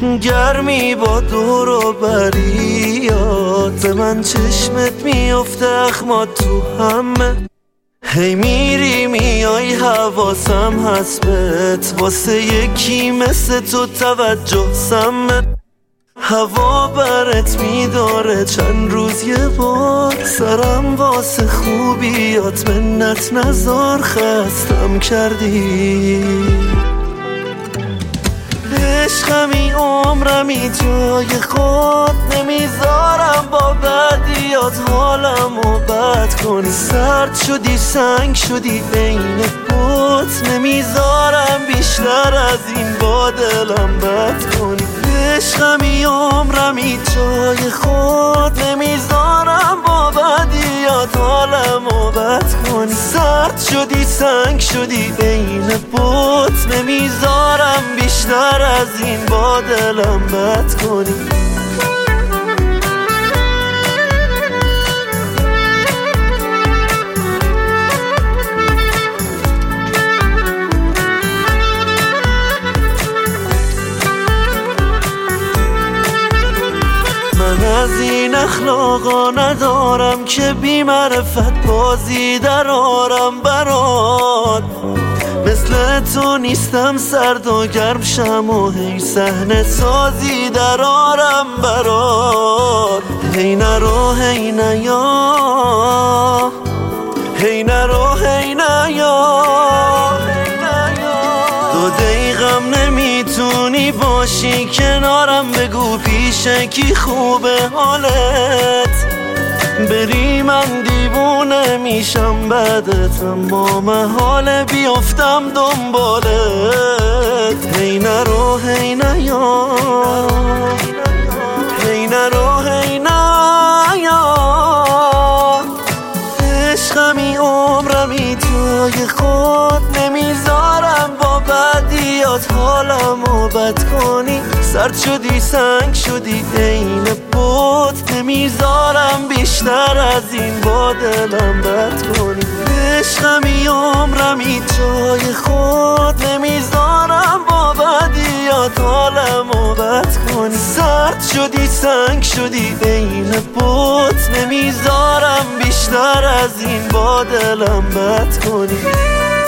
گرمی با دور و بریات من چشمت میفته اخمات تو همه هی میری میای حواسم هست بهت واسه یکی مثل تو توجه سمه هوا برت میداره چند روز یه بار سرم واسه خوبیات منت نزار خستم کردی عشقمی عمرمی جای خود نمیذارم با بدیات حالمو بد کنی سرد شدی سنگ شدی بین بود نمیذارم بیشتر از این با دلم بد کنی عشقمی عمرمی جای خود نمیذارم با بدیات حالمو بد کنی سرد شدی سنگ شدی بین بود نمیذارم بیشتر از این با دلم بد کنی من از این اخلاقا ندارم که بی معرفت بازی در آرم برات مثل تو نیستم سرد و گرم شم و هی صحنه سازی در آرم برات هی نرو هی نیا هی نرو هی نیا دو دقیقم نمیتونی باشی کنارم بگو پیش کی خوبه حالت بری من دیوونه میشم بعدت اما محاله بیفتم دنبالت هی نرو هی نیا هی نرو هی نیا عشقمی عمرمی توی خود نمیذارم با بدیات حالمو بد کنی سرد شدی سنگ شدی عین بود نمیذارم بیشتر از این با دلم بد کنی عشقمی عمرمی جای خود نمیذارم با بدیات حالمو بد کنی سرد شدی سنگ شدی عین بود نمیذارم بیشتر از این با دلم بد کنی